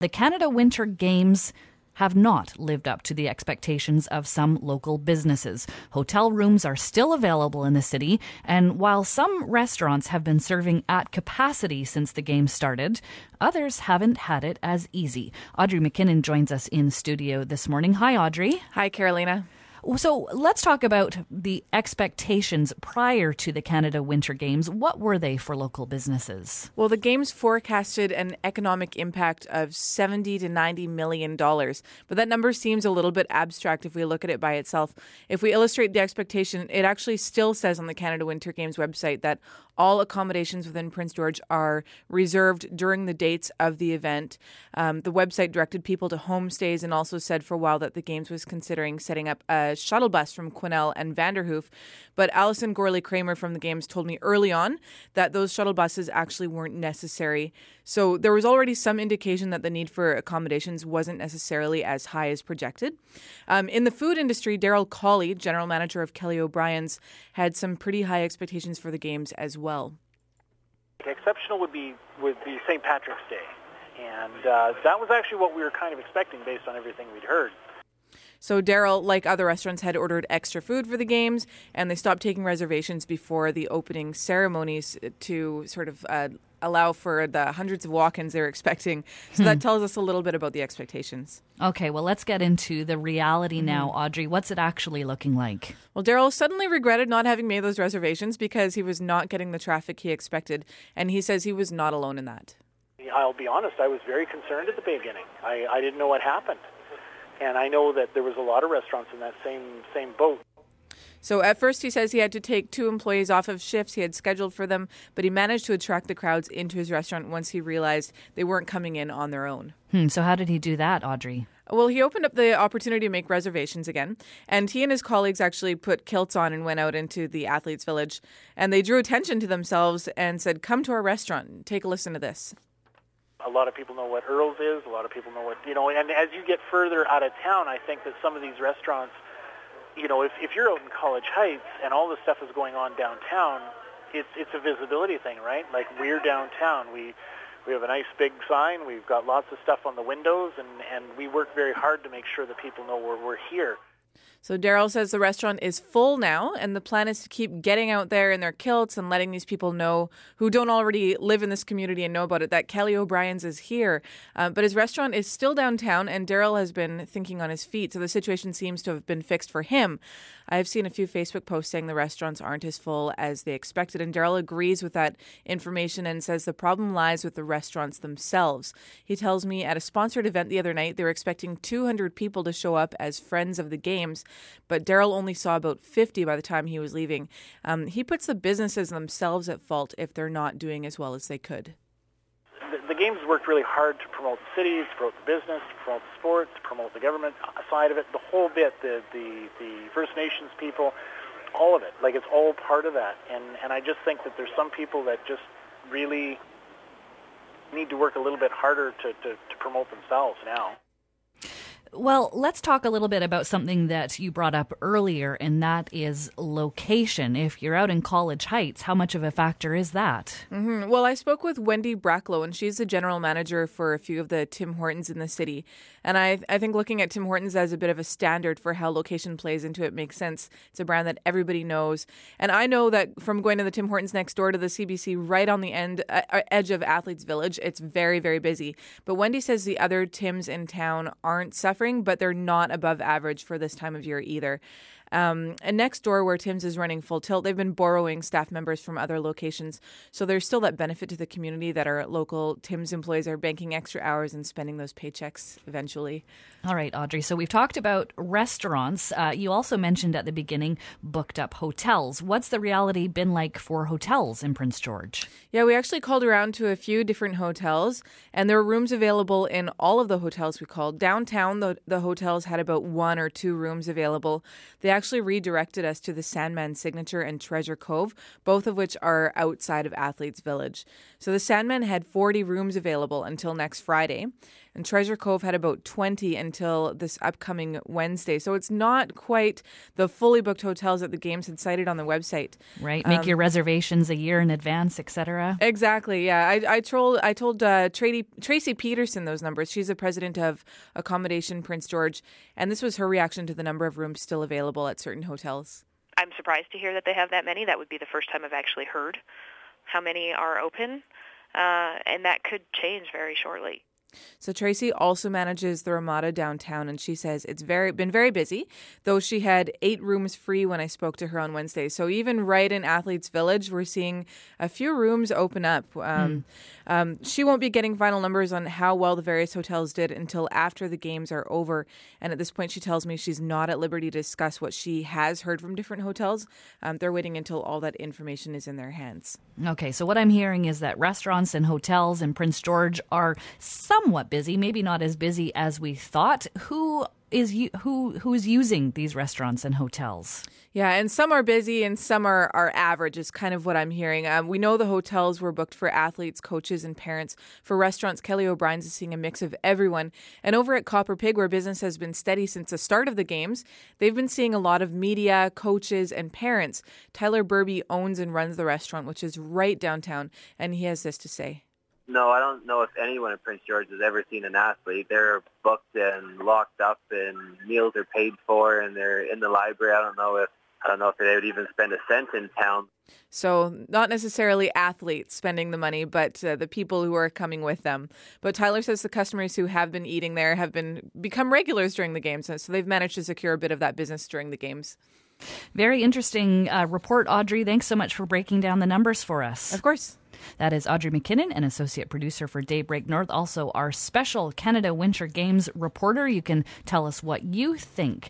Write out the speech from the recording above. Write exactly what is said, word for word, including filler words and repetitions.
The Canada Winter Games have not lived up to the expectations of some local businesses. Hotel rooms are still available in the city, and while some restaurants have been serving at capacity since the Games started, others haven't had it as easy. Audrey McKinnon joins us in studio this morning. Hi, Audrey. Hi, Carolina. So let's talk about the expectations prior to the Canada Winter Games. What were they for local businesses? Well, the Games forecasted an economic impact of seventy to ninety million dollars, but that number seems a little bit abstract if we look at it by itself. If we illustrate the expectation, it actually still says on the Canada Winter Games website that all accommodations within Prince George are reserved during the dates of the event. Um, the website directed people to homestays and also said for a while that the Games was considering setting up a shuttle bus from Quesnel and Vanderhoof. But Alison Gorley-Kramer from the Games told me early on that those shuttle buses actually weren't necessary. So there was already some indication that the need for accommodations wasn't necessarily as high as projected. Um, in the food industry, Daryl Colley, general manager of Kelly O'Brien's, had some pretty high expectations for the Games as well. Exceptional would be would be Saint Patrick's Day, and uh, that was actually what we were kind of expecting based on everything we'd heard. So Daryl, like other restaurants, had ordered extra food for the Games, and they stopped taking reservations before the opening ceremonies to sort of uh, allow for the hundreds of walk-ins they were expecting. So hmm. that tells us a little bit about the expectations. Okay, well, let's get into the reality mm-hmm. now, Audrey. What's it actually looking like? Well, Daryl suddenly regretted not having made those reservations because he was not getting the traffic he expected, and he says he was not alone in that. I'll be honest, I was very concerned at the beginning. I, I didn't know what happened. And I know that there was a lot of restaurants in that same same boat. So at first he says he had to take two employees off of shifts he had scheduled for them, but he managed to attract the crowds into his restaurant once he realized they weren't coming in on their own. Hmm, so how did he do that, Audrey? Well, he opened up the opportunity to make reservations again, and he and his colleagues actually put kilts on and went out into the Athletes' Village, and they drew attention to themselves and said, "Come to our restaurant. Take a listen to this." A lot of people know what Earl's is. A lot of people know what, you know, and as you get further out of town, I think that some of these restaurants, you know, if, if you're out in College Heights and all this stuff is going on downtown, it's it's a visibility thing, right? Like, we're downtown. We we have a nice big sign. We've got lots of stuff on the windows, and, and we work very hard to make sure that people know we're, we're here. So Daryl says the restaurant is full now, and the plan is to keep getting out there in their kilts and letting these people know who don't already live in this community and know about it, that Kelly O'Brien's is here. Uh, but his restaurant is still downtown, and Daryl has been thinking on his feet, so the situation seems to have been fixed for him. I've seen a few Facebook posts saying the restaurants aren't as full as they expected, and Daryl agrees with that information and says the problem lies with the restaurants themselves. He tells me at a sponsored event the other night, they were expecting two hundred people to show up as friends of the Games, but Daryl only saw about fifty by the time he was leaving. Um, he puts the businesses themselves at fault if they're not doing as well as they could. The, the Games worked really hard to promote the city, to promote the business, to promote the sports, to promote the government side of it, the whole bit, the, the, the First Nations people, all of it. Like, it's all part of that. And, and I just think that there's some people that just really need to work a little bit harder to, to, to promote themselves now. Well, let's talk a little bit about something that you brought up earlier, and that is location. If you're out in College Heights, how much of a factor is that? Mm-hmm. Well, I spoke with Wendy Bracklow, and she's the general manager for a few of the Tim Hortons in the city. And I, I think looking at Tim Hortons as a bit of a standard for how location plays into it makes sense. It's a brand that everybody knows. And I know that from going to the Tim Hortons next door to the C B C, right on the end uh, edge of Athletes' Village, it's very, very busy. But Wendy says the other Tims in town aren't suffering, but they're not above average for this time of year either. Um, and next door, where Tim's is running full tilt, they've been borrowing staff members from other locations. So there's still that benefit to the community that our local Tim's employees are banking extra hours and spending those paychecks eventually. All right, Audrey. So we've talked about restaurants. Uh, you also mentioned at the beginning booked up hotels. What's the reality been like for hotels in Prince George? Yeah, we actually called around to a few different hotels, and there were rooms available in all of the hotels we called. Downtown, the, the hotels had about one or two rooms available. They actually redirected us to the Sandman Signature and Treasure Cove, both of which are outside of Athletes' Village. So the Sandman had forty rooms available until next Friday. and Treasure Cove had about twenty until this upcoming Wednesday. So it's not quite the fully booked hotels that the games had cited on the website. Right. Make um, your reservations a year in advance, et cetera. Exactly. Yeah. I, I told I told uh, Tracy, Tracy Peterson those numbers. She's the president of Accommodation Prince George, and this was her reaction to the number of rooms still available at certain hotels. I'm surprised to hear that they have that many. That would be the first time I've actually heard how many are open, uh, and that could change very shortly. So Tracy also manages the Ramada downtown, and she says it's very been very busy, though she had eight rooms free when I spoke to her on Wednesday. So even right in Athletes Village, we're seeing a few rooms open up. Um, mm. um, she won't be getting final numbers on how well the various hotels did until after the games are over. And at this point, she tells me she's not at liberty to discuss what she has heard from different hotels. Um, they're waiting until all that information is in their hands. Okay, so what I'm hearing is that restaurants and hotels in Prince George are somewhat busy, maybe not as busy as we thought. Who is who who's using these restaurants and hotels? Yeah, and some are busy and some are, are average is kind of what I'm hearing. Um, we know the hotels were booked for athletes, coaches, and parents. For restaurants, Kelly O'Brien's is seeing a mix of everyone. And over at Copper Pig, where business has been steady since the start of the games, they've been seeing a lot of media, coaches, and parents. Tyler Burby owns and runs the restaurant, which is right downtown, and he has this to say. No, I don't know if anyone in Prince George has ever seen an athlete. They're booked and locked up, and meals are paid for, and they're in the library. I don't know if I don't know if they would even spend a cent in town. So not necessarily athletes spending the money, but uh, the people who are coming with them. But Tyler says the customers who have been eating there have been become regulars during the games, so they've managed to secure a bit of that business during the games. Very interesting uh, report, Audrey. Thanks so much for breaking down the numbers for us. Of course. That is Audrey McKinnon, an associate producer for Daybreak North, also our special Canada Winter Games reporter. You can tell us what you think